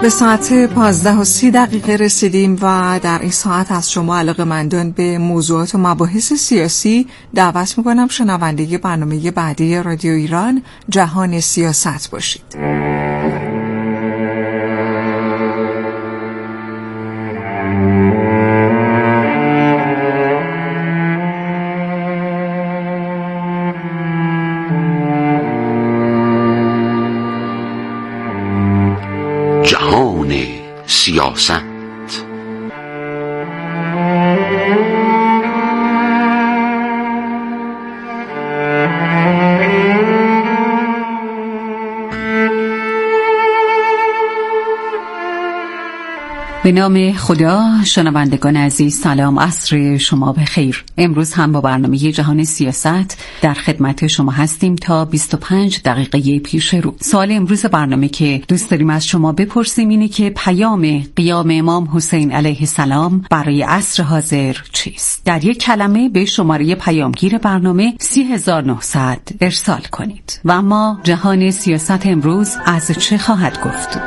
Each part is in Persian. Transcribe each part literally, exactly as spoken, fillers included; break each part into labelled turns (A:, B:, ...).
A: به ساعت پانزده و سی دقیقه رسیدیم و در این ساعت از شما علاقه‌مندان به موضوعات و مباحث سیاسی دعوت میکنم شنونده برنامه بعدی رادیو ایران جهان سیاست باشید.
B: سیاست.
C: به نام خدا. شنوندگان عزیز سلام، عصر شما بخیر. امروز هم با برنامه جهان سیاست در خدمت شما هستیم تا بیست و پنج دقیقه پیش رو. سوال امروز برنامه که دوست داریم از شما بپرسیم اینه که پیام قیام امام حسین علیه السلام برای عصر حاضر چیست؟ در یک کلمه به شماره پیامگیر برنامه سی هزار و نهصد ارسال کنید. و اما جهان سیاست امروز از چه خواهد گفت؟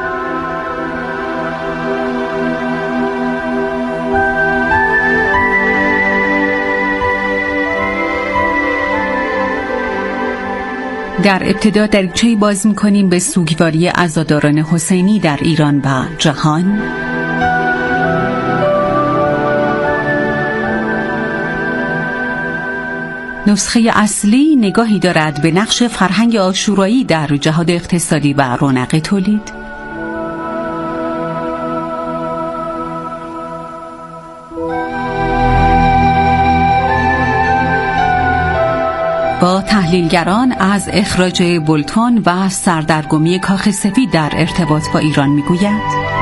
C: در ابتدا دریچه‌ای باز می‌کنیم به سوگواری عزاداران حسینی در ایران و جهان. نسخه اصلی نگاهی دارد به نقش فرهنگ عاشورایی در جهاد اقتصادی و رونق تولید. با تحلیلگران از اخراج بولتون و سردرگمی کاخ سفید در ارتباط با ایران میگوید.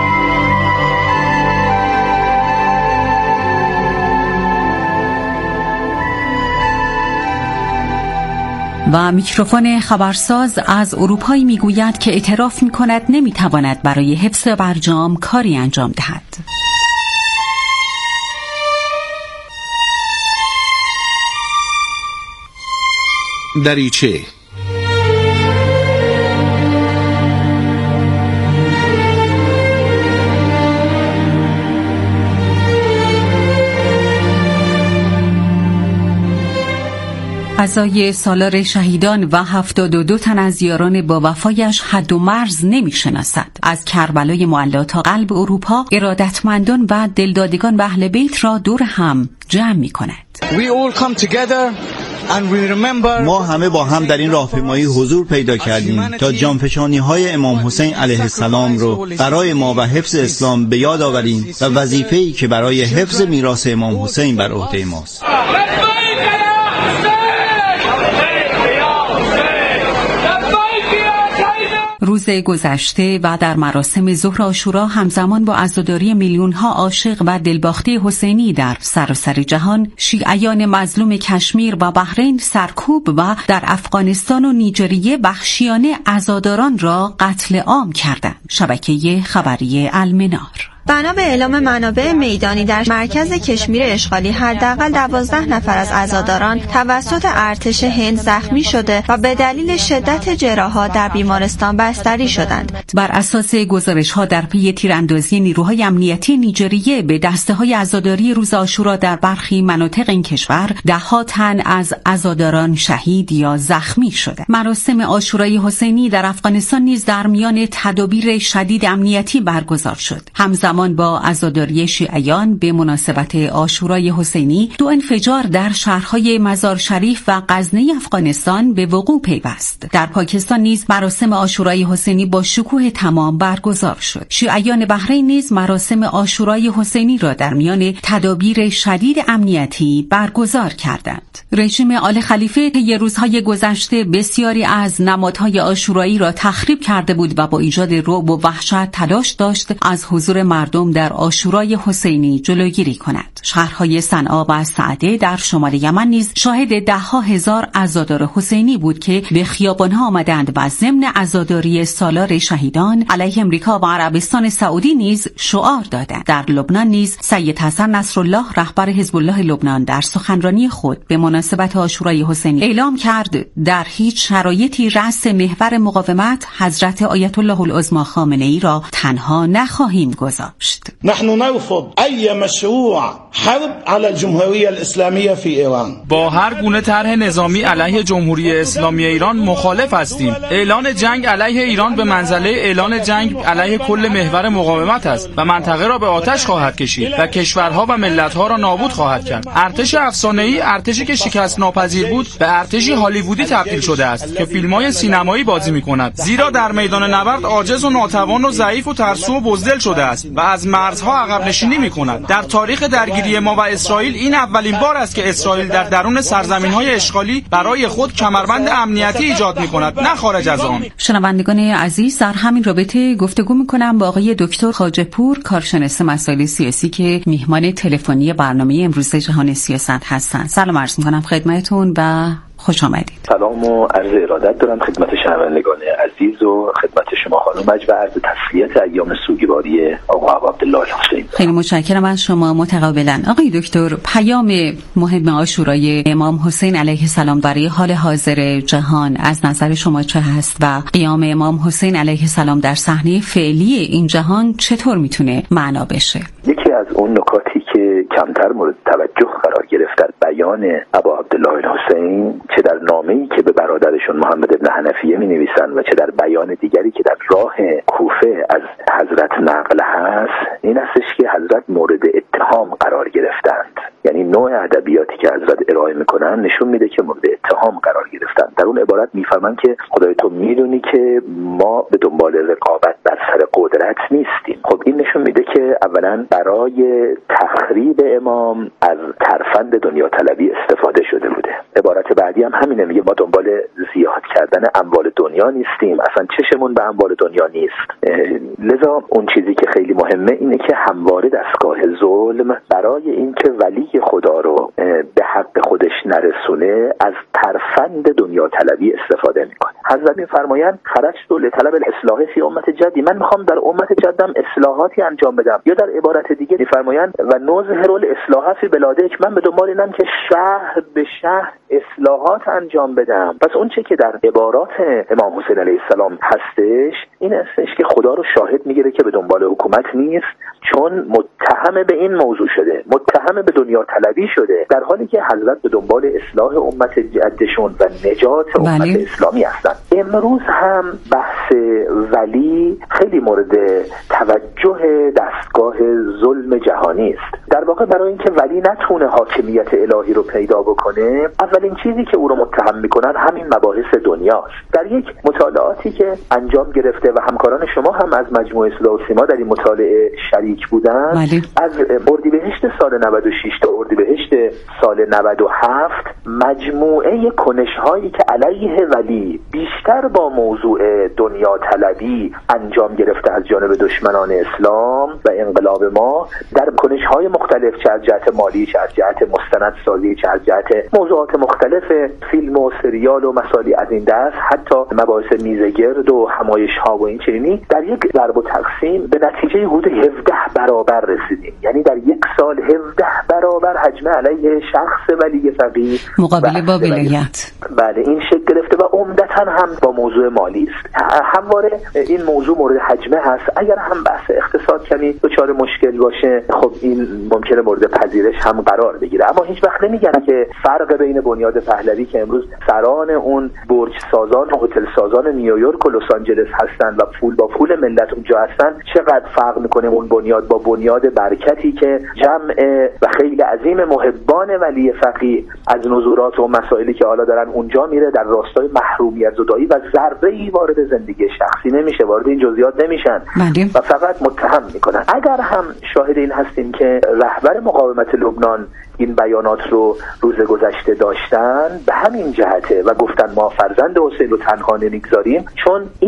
C: و میکروفون خبرساز از اروپایی میگوید که اعتراف میکند نمیتواند برای حفظ برجام کاری انجام دهد.
B: دریچه.
C: عزای سالار شهیدان و هفتاد و دو تن از یاران با وفایش حد و مرز نمی شناسد. از کربلای معلا تا قلب اروپا ارادتمندان و دلدادگان و اهل بیت را دور هم جمع می کند.
D: ما همه با هم در این راهپیمایی حضور پیدا کردیم تا جانفشانی های امام حسین علیه السلام رو برای ما و حفظ اسلام به یاد آوریم و وظیفه‌ای که برای حفظ میراث امام حسین بر عهده ماست.
C: روز گذشته و در مراسم ظهر عاشورا همزمان با عزاداری میلیون‌ها عاشق و دلباخته حسینی در سراسر جهان، شیعیان مظلوم کشمیر و بحرین سرکوب و در افغانستان و نیجریه وحشیانه عزاداران را قتل عام کردند. شبکه خبری المنار.
E: بنا به اعلام منابع میدانی در مرکز کشمیر اشغالی حداقل دوازده نفر از عزاداران توسط ارتش هند زخمی شده و به دلیل شدت جراحات در بیمارستان بستری شدند.
C: بر اساس گزارش‌ها در پی تیراندازی نیروهای امنیتی نیجریه به دسته‌های عزاداری روز عاشورا در برخی مناطق این کشور، ده‌ها تن از عزاداران شهید یا زخمی شدند. مراسم عاشورای حسینی در افغانستان نیز در میان تدابیر شدید امنیتی برگزار شد. همزمان با عزاداری شیعیان به مناسبت عاشورای حسینی، دو انفجار در شهرهای مزار شریف و غزنی افغانستان به وقوع پیوست. در پاکستان نیز مراسم عاشورای حسینی با شکوه تمام برگزار شد. شیعیان بحرین نیز مراسم عاشورای حسینی را در میان تدابیر شدید امنیتی برگزار کردند. رژیم آل خلیفه طی روزهای گذشته بسیاری از نمادهای عاشورایی را تخریب کرده بود و با ایجاد رعب و وحشت تلاش داشت از حضور مردم مردم در عاشورای حسینی جلوگیری کند. شهرهای صنعا و سعده در شمال یمن نیز شاهد ده‌ها هزار عزادار حسینی بود که به خیابان‌ها آمدند و ضمن عزاداری سالار شهیدان علیه امریکا و عربستان سعودی نیز شعار دادند. در لبنان نیز سید حسن نصرالله رهبر حزب الله لبنان در سخنرانی خود به مناسبت عاشورای حسینی اعلام کرد در هیچ شرایطی رأس محور مقاومت حضرت آیت الله العظمی خامنه‌ای را تنها نخواهیم گذاشت.
F: نحن نرفض ای مشروع حرب علی الجمهوریه الاسلامیه فی ایران.
G: با هر گونه طرح نظامی علیه جمهوری اسلامی ایران مخالف هستیم. اعلان جنگ علیه ایران به منزله اعلان جنگ علیه کل محور مقاومت است و منطقه را به آتش خواهد کشید و کشورها و ملت‌ها را نابود خواهد کرد. ارتش افسانه‌ای، ارتشی که شکست ناپذیر بود، به ارتشی هالیوودی تبدیل شده است که فیلم‌های سینمایی بازی می‌کند. زیرا در میدان نبرد عاجز و ناتوان و ضعیف و ترسو و بزدل شده است و از مرزها عقب نشینی می‌کند. در تاریخ درگیری ما و اسرائیل این اولین بار است که اسرائیل در درون سرزمین‌های اشغالی برای خود کمربند امنیتی ایجاد می‌کند، نه خارج از آن.
C: شنوندگان عزیز، در همین رابطه گفتگو می‌کنم با آقای دکتر خواجه‌پور، کارشناس مسائل سیاسی که میهمان تلفنی برنامه امروز جهان سیاست هستند. سلام عرض می‌کنم خدمتتون و خوش آمدید.
H: سلام و عرض ارادت دارم خدمت شنوندگان عزیز و خدمت شما خانم مجد و عرض تسلیت ایام سوگواری آقا عبدالله الحسین.
C: خیلی متشکرم از شما. متقابلا آقای دکتر، پیام مهم عاشورای امام حسین علیه السلام برای حال حاضر جهان از نظر شما چه هست و قیام امام حسین علیه السلام در صحنه فعلی این جهان چطور میتونه معنا بشه؟
H: یکی از اون نکاتی که کمتر مورد توجه قرار گرفت در بیان ابا عبدالله الحسین، چه در نامه‌ای که به برادرشون محمد ابن حنفیه می‌نویسند و چه در بیان دیگری که در راه کوفه از حضرت نقل هست، این استش که حضرت مورد اتهام قرار گرفتند. یعنی نوع ادبیاتی که حضرت ارائه میکنن نشون میده که مورد اتهام قرار گرفتن. در اون عبارت میفهمن که خدای تو میدونی که ما به دنبال رقابت بر سر قدرت نیستیم. خب این نشون میده که اولا برای تخریب امام از ترفند دنیا طلبی استفاده شده بوده. عبارت بعدی هم همینه، میگه ما دنبال زیاد کردن اموال دنیا نیستیم، اصلا چشمون به اموال دنیا نیست. لذا اون چیزی که خیلی مهمه اینه که همواره دستگاه ظلم برای اینکه ولی خدا رو به حق خودش نرسونه از ترفند دنیا طلبی استفاده میکنه. حضرت میفرمایند خرجت لطلب الاصلاح فی امت جدی، من میخوام در امت جدم اصلاحاتی انجام بدم. یا در عبارت دیگه میفرمایند و نظهر الاصلاح فی بلادک، من به دنبال اینم که شهر به شهر اصلاحات انجام بدم. پس اون چه که در عبارات امام حسین علیه السلام هستش این هستش که خدا رو شاهد میگیره که به دنبال حکومت نیست، چون متهم به این موضوع شده، متهم به دنیا طلبی شده، در حالی که حضرت به دنبال اصلاح امت جدشون و نجات امت بله. اسلامی هستن. امروز هم بحث ولی خیلی مورد توجه دستگاه ظلم جهانی است. در واقع برای اینکه ولی نتونه حاکمیت الهی رو پیدا بکنه، اولین چیزی که او رو متهم میکنن همین مباحث دنیاست. در یک مطالعاتی که انجام گرفته و همکاران شما هم از مجموعه صدا و سیما در این مطالعه شریک بودن، بله. از اردیبهشت سال نود و شش تا اردیبهشت سال نود و هفت مجموعه کنش‌هایی که علیه ولی بیشتر با موضوع دنیا طلبی انجام گرفته از جانب دشمنان اسلام و انقلاب ما، در کنش‌های مختلف، چه از جهت مالی، چه از جهت مستندسازی، چه از جهت موضوعات مختلف فیلم و سریال و مسائلی از این دست، حتی مباحث میزگرد و همایش‌ها و این چنینی، در یک ضرب و تقسیم به نتیجه حدود هفده برابر رسیدیم. یعنی در یک سال هفده برابر حجم علیه شخص ولی فقیه
C: مقابله با ولایت
H: بله این شکل گرفته و عمدتاً هم با موضوع مالی است. همواره این موضوع مورد حجمه هست. اگر هم بحث اقتصاد کمی دچار مشکل باشه، خب این ممکنه مورد پذیرش هم قرار بگیره، اما هیچ وقت نمیگن که فرق بین بنیاد پهلوی که امروز سران اون برج سازان و هتل سازان نیویورک و لس آنجلس هستن و پول با پول ملت اونجا هستن، چقدر فرق میکنه اون بنیاد با بنیاد برکتی که جمع و خیلی عظیم محبان ولی فقیه از نزولات و مسائلی که حالا دارن اونجا میره در راستای محرومیت زدایی و ضربه‌ای وارد زندگی شخصی نمیشه، وارد این جزئیات نمیشن بله. و فقط متهم میکنن. اگر هم شاهد این هستیم که رهبر مقاومت لبنان این بیانات رو روز گذشته داشتن، به همین جهته و گفتن ما فرزند حسین رو تنها نمیگذاریم، چون این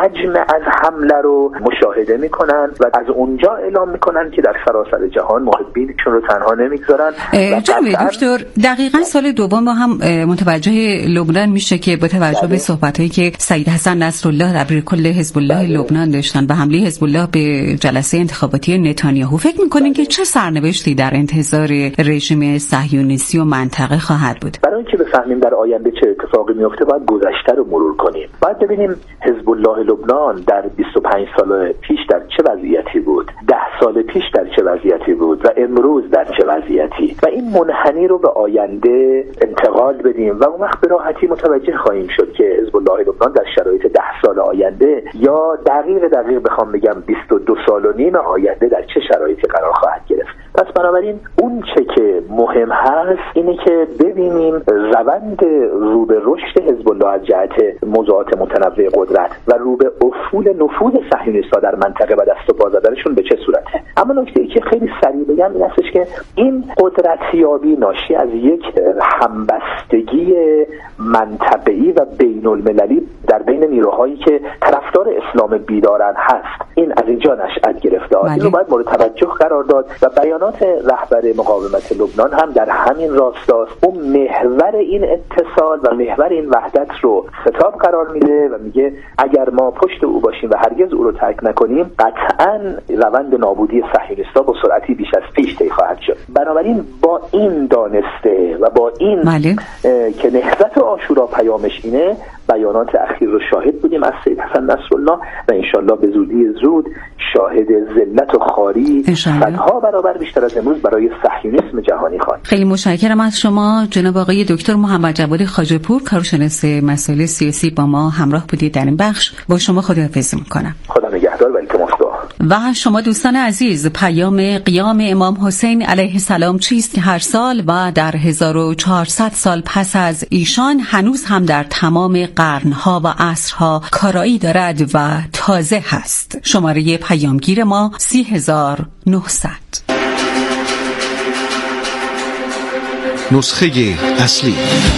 H: حجم از حمله رو مشاهده میکنن و از اونجا اعلام میکنن که در سراسر جهان محبینشون رو تنها نمیگذارن.
C: جناب دکتر دقیقاً سال دوم ما هم متوجه لبنان میشه که با توجه به صحبتایی که سید حسن نصرالله دبیر کل حزب الله لبنان داشتن و حمله حزب الله به جلسه انتخاباتی نتانیاهو، فکر میکنین که چه سرنوشتی در انتظار رژیم صهیونیستی و منطقه خواهد بود؟
H: برای اینکه بفهمیم در آینده چه اتفاقی میفته باید گذشته رو مرور کنیم. باید ببینیم حزب الله لبنان در بیست و پنج سال پیش در چه وضعیتی بود، ده سال پیش در چه وضعیتی بود و امروز در چه وضعیتی، و این منحنی رو به آینده انتقال بدیم و اون وقت به راحتی متوجه خواهیم شد که حزب الله لبنان در شرایط ده سال آینده یا دقیق دقیق بخوام بگم بیست و دو سال و نیم آینده در چه شرایطی قرار خواهد گرفت. پس بنابراین اون چه که مهم هست اینه که ببینیم روند رو به رشد حزب الله از جهت موضوعات متنوع قدرت و رو به افول نفوذ صهیونیست‌ها در منطقه و دست و پا زدنشون به چه صورته. اما نکته‌ای که خیلی سریع بگم این هستش که این قدرتیابی ناشی از یک همبستگی منطقه‌ای و بین‌المللی در بین نیروهایی که طرفدار اسلام بیدارن هست. این از اینجا نشأت گرفته. این رو باید مورد توجه قرار داد و بیانات رهبر مقاومت لبنان هم در همین راستاست. اون محور این اتصال و محور این وحدت رو خطاب قرار میده و میگه اگر ما پشت او باشیم و هرگز او رو ترک نکنیم قطعاً روند نابودی صهیونیست‌ها با سرعتی بیش از پیش طی خواهد شد. بنابراین با این دانسته و با این که نهضت عاشورا پیامش اینه، بیانات اخیر رو شاهد بودیم از سید حسن نصرالله و انشالله به زودی زود شاهد ذلت و خواری صدها برابر بیشتر از امروز برای صهیونیسم جهانی خواهیم.
C: خیلی متشکرم از شما جناب آقای دکتر محمد جواد خواجه‌پور، کارشناس مسائل سیاسی، با ما همراه بودید در این بخش. با شما خداحافظی میکنم.
H: خدا نگهدار و التماس دعا.
C: و شما دوستان عزیز، پیام قیام امام حسین علیه السلام چیست که هر سال و در هزار و چهارصد سال پس از ایشان هنوز هم در تمام قرنها و عصرها کارایی دارد و تازه هست؟ شماره پیامگیر ما سی هزار و نهصد.
B: نسخه اصلی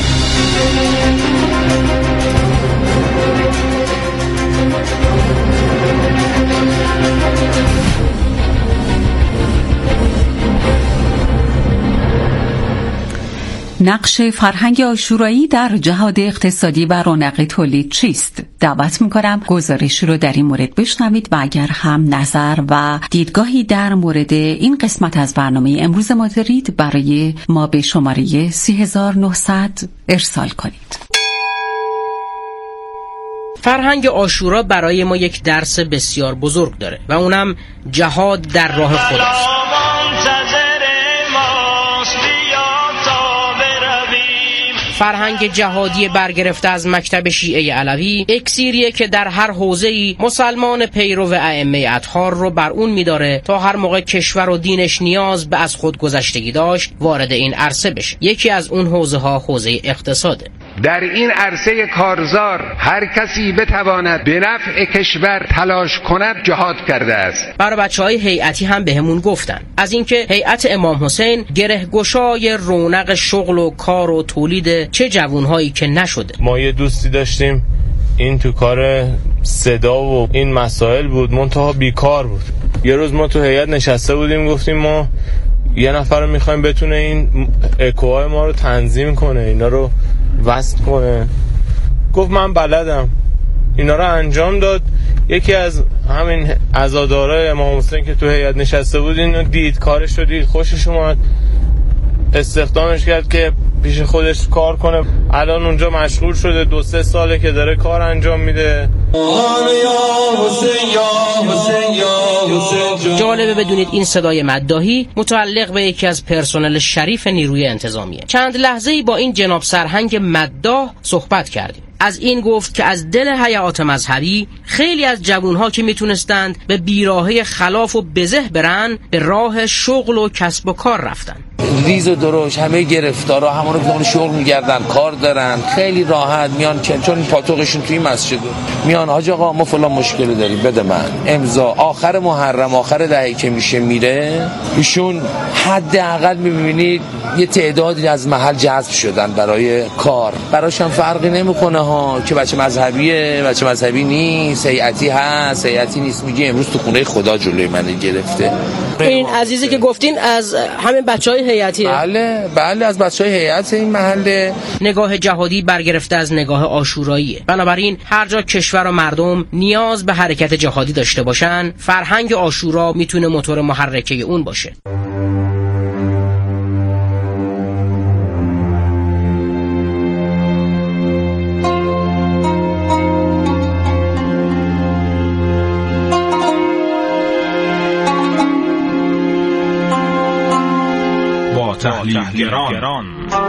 C: نقش فرهنگ عاشورایی در جهاد اقتصادی و رونق تولید چیست؟ دعوت می‌کنم گزارش رو در این مورد بشنوید و اگر هم نظر و دیدگاهی در مورد این قسمت از برنامه امروز ما دارید برای ما به شماره سی هزار و نهصد ارسال کنید.
I: فرهنگ عاشورا برای ما یک درس بسیار بزرگ داره و اونم جهاد در راه خداست. فرهنگ جهادی برگرفته از مکتب شیعه علوی اکسیریه که در هر حوزه‌ای مسلمان پیرو ائمه اطهار رو بر اون می‌داره تا هر موقع کشور و دینش نیاز به از خود گذشتگی داشت وارد این عرصه بشه. یکی از اون حوزه‌ها حوزه اقتصاده.
J: در این عرصه کارزار هر کسی بتواند به نفع کشور تلاش کند جهاد کرده است.
I: برای بچهای هیئتی هم بهمون گفتن از اینکه هیئت امام حسین گره گشای رونق شغل و کار و تولید چه جوانهایی که نشده.
K: ما یه دوستی داشتیم این تو کار صدا و این مسائل بود، منتها بیکار بود. یه روز ما تو هیئت نشسته بودیم گفتیم ما یه نفر رو میخوایم بتونه این اکوهای ما رو تنظیم کنه، اینا رو وصل کنه. گفت من بلدم. اینا رو انجام داد. یکی از همین عزادارای امام حسین که تو هیئت نشسته بود اینو دید، کارش رو دید، خوشش اومد، استخدامش کرد که پیش خودش کار کنه. الان اونجا مشغول شده، دو سه ساله که داره کار انجام میده.
I: جالبه بدونید این صدای مداحی متعلق به یکی از پرسنل شریف نیروی انتظامیه. چند لحظه‌ای با این جناب سرهنگ مداح صحبت کردیم. از این گفت که از دل هیئات مذهبی خیلی از جوانها که میتونستند به بیراهه خلاف و بزه برن به راه شغل و کسب و کار رفتن.
L: ریز و درشت همه گرفتارا همونو که شغل میگردن، کار دارن، خیلی راحت میان چون پاتوقشون توی مسجد میان حاج آقا ما فلان مشکلی داریم بده من امضا. آخر محرم آخر دهه که میشه میره ایشون حداقل میبینید یه تعدادی از محل جذب شدن برای کار، براش هم فرقی نمیکنه ها که بچه مذهبیه بچه مذهبی نیست، هیئتی هست هیئتی نیست، میگه امروز تو خونه خدا جلوی من گرفته.
I: این عزیزی که گفتین از همه بچهای هیئتیه؟
L: بله بله از بچهای هیئت این محله.
I: نگاه جهادی برگرفته از نگاه عاشوراییه. بنابراین هر جا کشور و مردم نیاز به حرکت جهادی داشته باشن، فرهنگ عاشورا میتونه موتور محرکه اون باشه.
M: تحلیلگران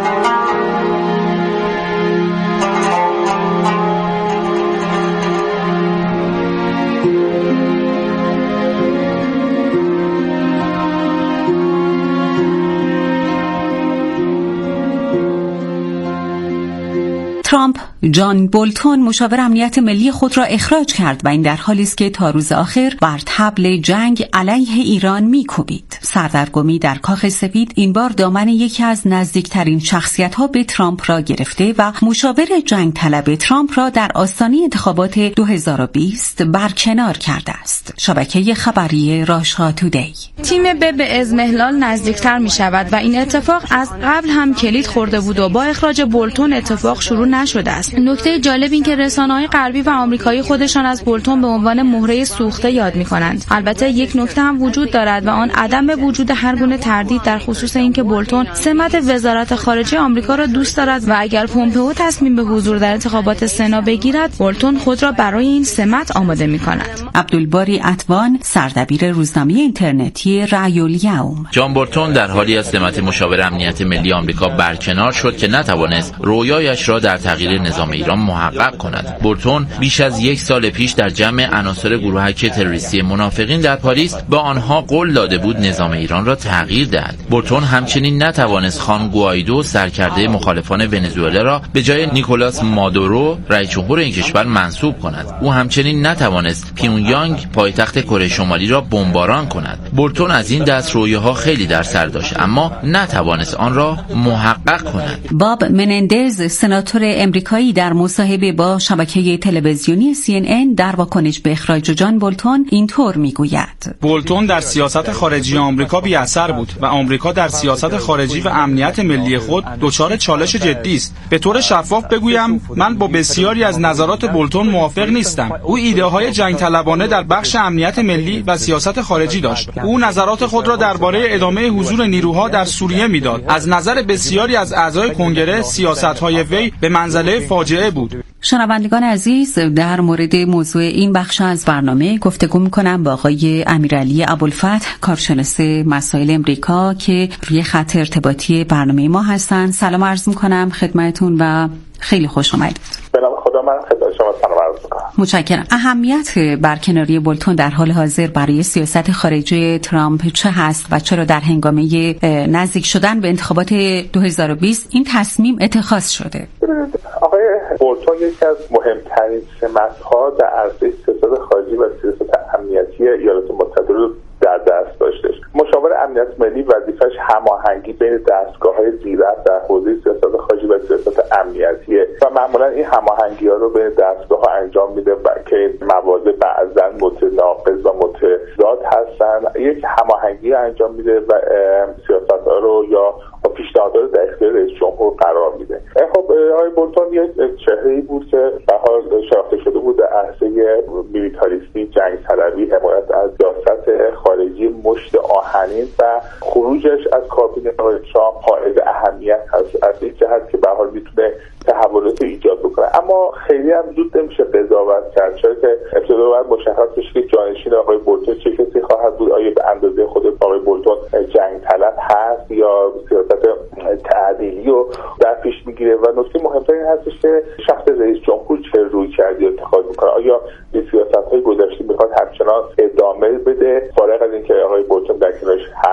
C: ترامپ جان بولتون مشاور امنیت ملی خود را اخراج کرد و این در حالی است که تا روز آخر بر طبل جنگ علیه ایران می‌کوبید. سردرگمی در کاخ سفید این بار دامن یکی از نزدیکترین شخصیت‌ها به ترامپ را گرفته و مشاور جنگ طلب ترامپ را در آستانه انتخابات دو هزار و بیست برکنار کرده است. شبکه خبری راشا تودی.
N: تیم ب به اضمحلال نزدیکتر می‌شود و این اتفاق از قبل هم کلید خورده بود و با اخراج بولتون اتفاق شروع نشده است. نکته جالب این که رسانه‌های غربی و آمریکایی خودشان از بولتون به عنوان مهره سوخته یاد می‌کنند. البته یک نکته هم وجود دارد و آن عدم وجود هر گونه تردید در خصوص اینکه بولتون سمت وزارت خارجه آمریکا را دوست دارد و اگر پومپئو تصمیم به حضور در انتخابات سنا بگیرد، بولتون خود را برای این سمت آماده می‌کند.
C: عبدالباری عطوان، سردبیر روزنامه اینترنتی رأی الیوم.
O: جان بولتون در حالی از سمت مشاور امنیت ملی آمریکا برکنار شد که نتوانست رویایش را در تغییر نظام ایران محقق کند. بولتون بیش از یک سال پیش در جمع عناصر گروهک تروریستی منافقین در پاریس با آنها قول داده بود نظام ایران را تغییر دهد. بولتون همچنین نتوانست خوان گوایدو سرکرده مخالفان ونزوئلا را به جای نیکولاس مادورو رئیس جمهور این کشور منصوب کند. او همچنین نتوانست پیونگیانگ پایتخت کره شمالی را بمباران کند. بولتون از این دست رویاها خیلی در سر داشت اما نتوانست آن را محقق کند.
C: باب منندز سناتور امریکایی در مصاحبه با شبکه تلویزیونی سی ان ان در واکنش به اخراج جان بولتون اینطور میگوید:
G: بولتون در سیاست خارجی آمریکا بی اثر بود و آمریکا در سیاست خارجی و امنیت ملی خود دچار چالش جدی است. به طور شفاف بگویم من با بسیاری از نظرات بولتون موافق نیستم. او ایده های جنگ طلبانه در بخش امنیت ملی و سیاست خارجی داشت. او نظرات خود را درباره ادامه حضور نیروها در سوریه میداد. از نظر بسیاری از اعضای کنگره سیاست‌های وی به منزله فاجعه بود.
C: شنوندگان عزیز، در مورد موضوع این بخش از برنامه گفتگو می‌کنم با آقای امیرعلی ابوالفتح، کارشناس مسائل امریکا که روی خط ارتباطی برنامه ما هستند. سلام عرض می‌کنم خدمتتون و خیلی خوش آمدید.
H: به نام خدا من خدمت شما سلام عرض می‌کنم.
C: متشکرم. اهمیت برکناری بولتون در حال حاضر برای سیاست خارجی ترامپ چه هست و چرا در هنگامه نزدیک شدن به انتخابات دو هزار و بیست این تصمیم اتخاذ شده؟
H: آقای بولتون یکی از مهمترین سمت‌ها در عرصه سیاست خارجی و سیاست امنیتی ایالات متحده رو در دست داشته. مشاور امنیت ملی وظیفش هماهنگی بین دستگاه‌های زیررأس در حوزه سیاست خارجی و سیاست امنیتیه و معمولا این هماهنگی‌ها رو بین دستگاه‌ها انجام میده و که مواضع بعضاً متناقض و متضاد هستن. یک هماهنگی انجام میده و سیاست‌ها رو یا پیشنهادات رو در اختیار رئیس جمهور قرار میده. خب آقای بولتون یک چهره‌ای بود که به حال شناخته شده بود در عرصه میلیتاریستی، جنگ طلبی، حمایت از سیاست خارجی مشت آهنین و خروجش از کابینه آقای ترامپ قائل اهمیت هست از این جهت که به حال میتونه تحولات ایجاد بکنه. اما خیلی هم زود نمیشه قضاوت کرد، چرا که ابتدا باید مشخص بشه که جانشین آقای بولتون چه کسی خواهد بود. آیا به اندازه خود آقای بولتون جنگ طلب هست یا سیاست تعدیلی رو در پیش میگیره؟ و نکته مهمتر این هستش که شخص رئیس جمهور چه روی کردی اتخاذ میکنه. آیا به سیاست‌های گذشته میخواد همچنان ادامه بده فارغ از اینکه آقای بولتون در کنارش هست یا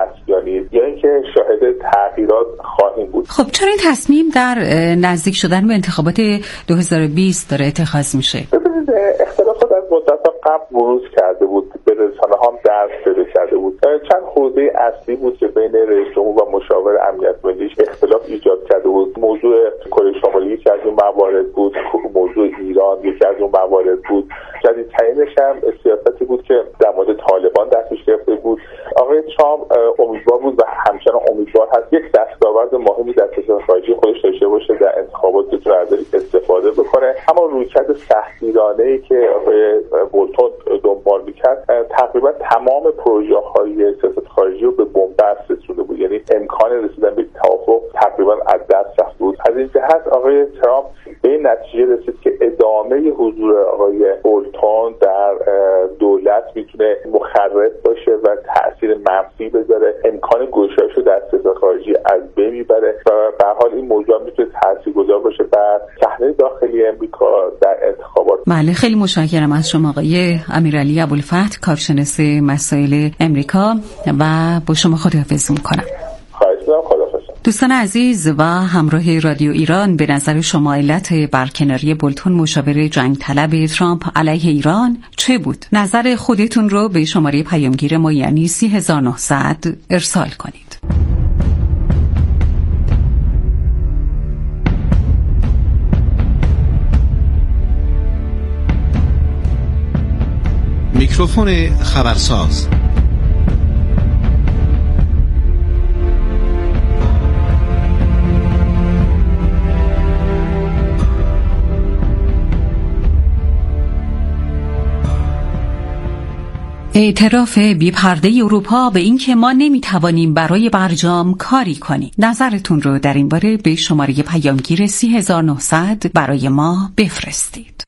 M: کنید یا اینکه شاهد تغییرات خواهیم بود.
C: خب چرا این تصمیم در نزدیک شدن به انتخابات دو هزار و بیست داره اتخاذ میشه؟
M: ببینید اختلافات از مدت قبل بروز کرده بود، به رسانه هم درس پیدا کرده بود. چند حوزه اصلی بود که بین رئیس جمهور و مشاور امنیت ملی اختلاف ایجاد کرده بود. موضوع کره شمالی یکی از اون موارد بود، موضوع ایران یکی از اون موارد بود. جدیدترینش هم سیاستی بود که در مورد طالبان دستش گرفته بود. آقای ترامپ امیدوار بود و همچنان امیدوار هست یک دستاورد مهمی در سیاست خارجی خودش داشته باشه، در انتخابات بتونه استفاده بکنه. اما رویکرد سختگیرانه‌ای که آقای بولتون دنبال می‌کرد تقریبا تمام پروژه‌های سیاست خارجی رو به بنبست رسونده بود، یعنی امکان رسیدن به توافق تقریبا از دست رفته بود. از این جهت آقای ترامپ به این نتیجه رسید که ادامه حضور آقای بولتون در دولت میتونه مخرب باشه و تأثیر منفی بذاره، امکان گشایش رو در سیاست خارجی از بین میبره و به هر حال این موضوع میتونه تاثیرگذار باشه بر صحنه داخلی امریکا در انتخابات.
C: بله، خیلی متشکرم از شما آقای امیرعلی ابوالفتح، کارشناس مسائل امریکا، و با شما خداحافظی میکنم.
M: خواهش می‌کنم. خداحافظ.
C: دوستان عزیز و همراه رادیو ایران، به نظر شما علت برکناری بولتون مشاور جنگ طلب ترامپ علیه ایران چه بود؟ نظر خودتون رو به شماره پیامگیر ما یعنی سی هزار و نهصد ارسال کنید.
B: میکروفون خبرساز.
C: اعتراف بی‌پرده اروپا به این که ما نمیتوانیم برای برجام کاری کنیم. نظرتون رو در این باره به شماره پیامگیر سی هزار و نهصد برای ما بفرستید.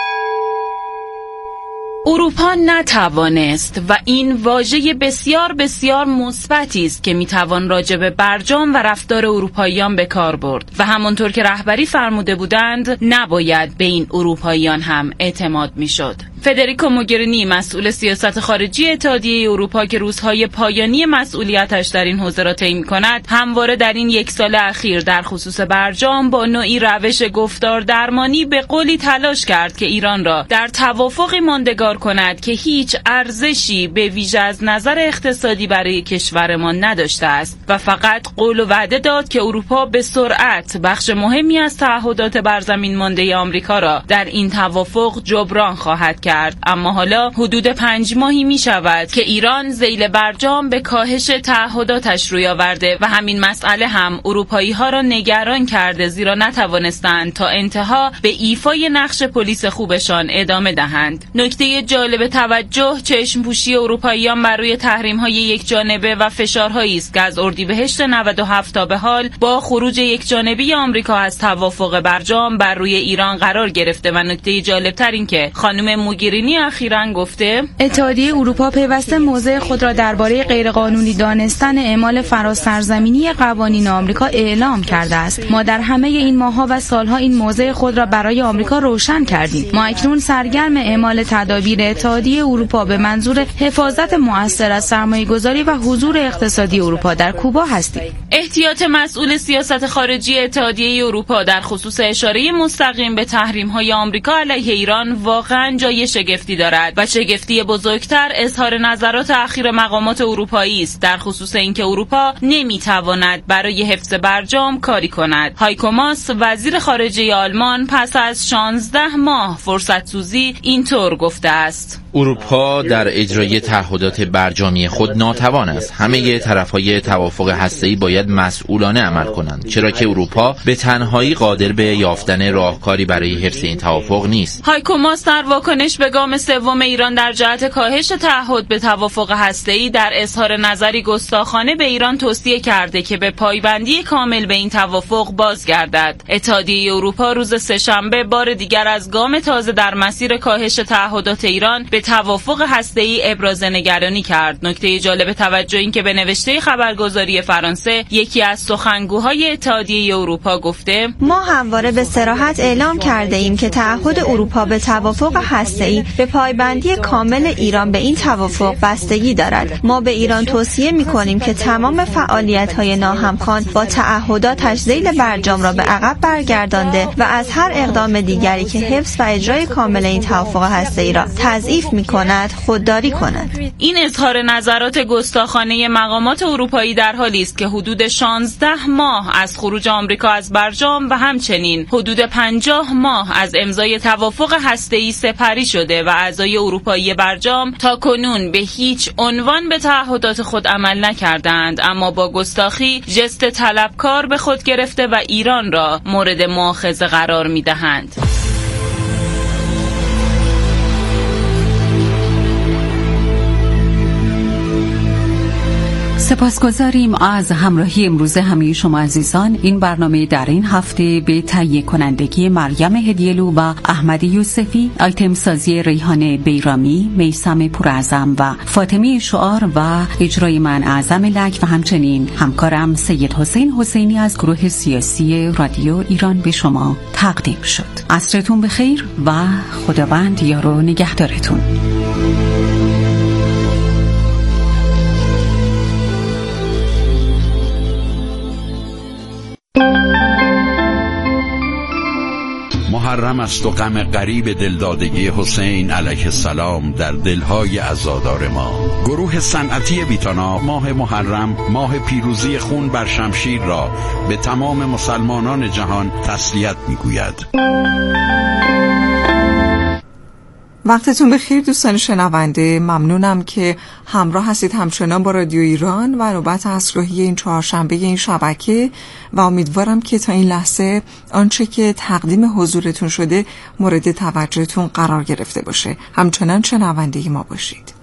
P: اروپا نتوانست و این واژه بسیار بسیار مثبتی است که میتوان راجع به برجام و رفتار اروپاییان به کار برد و همانطور که رهبری فرموده بودند نباید به این اروپاییان هم اعتماد میشد. فدریکو موگرینی، مسئول سیاست خارجی اتحادیه اروپا که روزهای پایانی مسئولیتش در این حوزه را طی می‌کند، همواره در این یک سال اخیر در خصوص برجام با نوعی روش گفتار درمانی به قولی تلاش کرد که ایران را در توافقی ماندگار کند که هیچ ارزشی به ویژه از نظر اقتصادی برای کشورمان نداشته است و فقط قول و وعده داد که اروپا به سرعت بخش مهمی از تعهدات بر زمین مانده آمریکا را در این توافق جبران خواهد کرد. اما حالا حدود پنج ماهی می شود که ایران ذیل برجام به کاهش تعهداتش روی آورده و همین مسئله هم اروپایی ها را نگران کرده، زیرا نتوانستند تا انتها به ایفای نقش پلیس خوبشان ادامه دهند. نکته جالب توجه چشم پوشی اروپاییان بر روی تحریم های یک جانبه و فشارهایی است که از اردیبهشت نود و هفت تا به حال با خروج یک جانبی آمریکا از توافق برجام بر روی ایران قرار گرفته و نکته جالب تر این که خانم موگرینی اخیراً گفته
N: اتحادیه اروپا پیوسته موضع خود را درباره غیرقانونی دانستن اعمال فراسرزمینی قوانین آمریکا اعلام کرده است. ما در همه این ماه‌ها و سال‌ها این موضع خود را برای آمریکا روشن کردیم. ما اکنون سرگرم اعمال تدابیر اتحادیه اروپا به منظور حفاظت مؤثر از سرمایه‌گذاری و حضور اقتصادی اروپا در کوبا هستیم.
P: احتیاط مسئول سیاست خارجی اتحادیه اروپا در خصوص اشاره مستقیم به تحریم‌های آمریکا علیه ایران واقعاً جای شگفتی دارد و شگفتی بزرگتر اظهار نظرات اخیر مقامات اروپایی است در خصوص اینکه اروپا نمیتواند برای حفظ برجام کاری کند. هایکو ماس، وزیر خارجه آلمان، پس از شانزده ماه فرصت سوزی اینطور گفته است:
O: اروپا در اجرای تعهدات برجامی خود ناتوان است. همه طرف‌های توافق هسته‌ای باید مسئولانه عمل کنند، چرا که اروپا به تنهایی قادر به یافتن راهکاری برای حفظ این توافق نیست.
P: هایکو ماس در واکنش به گام سوم ایران در جهت کاهش تعهد به توافق هسته‌ای در اظهار نظری گستاخانه به ایران توصیه کرده که به پایبندی کامل به این توافق بازگردد. اتحادیه اروپا روز سه‌شنبه بار دیگر از گام تازه در مسیر کاهش تعهدات ایران به توافق هسته‌ای ابراز نگرانی کرد. نکته جالب توجه این که به نوشته خبرگزاری فرانسه یکی از سخنگوهای اتحادیه اروپا گفته
E: ما همواره به صراحت اعلام کرده ایم که تعهد اروپا به توافق هسته‌ای به پایبندی کامل ایران به این توافق بستگی دارد. ما به ایران توصیه می‌کنیم که تمام فعالیت‌های ناهمخوان با تعهداتش ذیل برجام را به عقب برگردانده و از هر اقدام دیگری که حفظ و اجرای کامل این توافق هسته‌ای را تضعیف می‌کند خودداری کند.
P: این اظهار نظرات گستاخانه مقامات اروپایی در حالی است که حدود شانزده ماه از خروج آمریکا از برجام و همچنین حدود پنجاه ماه از امضای توافق هسته‌ای سپری شده و اعضای اروپایی برجام تا کنون به هیچ عنوان به تعهدات خود عمل نکردند، اما با گستاخی ژست طلبکار به خود گرفته و ایران را مورد مؤاخذه قرار می‌دهند.
C: سپاسگزاریم از همراهی امروز همه شما عزیزان. این برنامه در این هفته به تهیه کنندگی مریم هدیه‌لو و احمد یوسفی، آیتم سازی ریحان بیرامی، میثم پوراعظم و فاطمه شعار و اجرای من اعظم لک و همچنین همکارم سید حسین حسینی از گروه سیاسی رادیو ایران به شما تقدیم شد. عصرتون بخیر و خداوند یار و نگهدارتون.
Q: محرم است و غم غریب دلدادگی حسین علیه السلام در دلهای عزادار ما. گروه صنعتی ویتانا ماه محرم، ماه پیروزی خون بر شمشیر را به تمام مسلمانان جهان تسلیت می‌گوید.
A: وقتتون بخیر دوستان شنونده، ممنونم که همراه هستید همچنان با رادیو ایران و نوبت عصرگاهی این چهارشنبه این شبکه و امیدوارم که تا این لحظه آنچه که تقدیم حضورتون شده مورد توجهتون قرار گرفته باشه. همچنان شنونده ما باشید.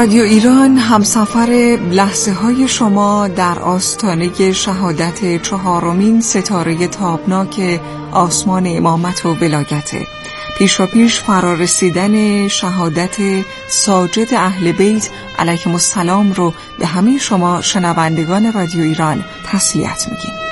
A: رادیو ایران همسفر لحظه های شما در آستانه شهادت چهارمین ستاره تابناک آسمان امامت و ولایته. پیشا پیش فرارسیدن شهادت ساجد اهل بیت علیهم السلام رو به همه شما شنوندگان رادیو ایران تسلیت میگیم.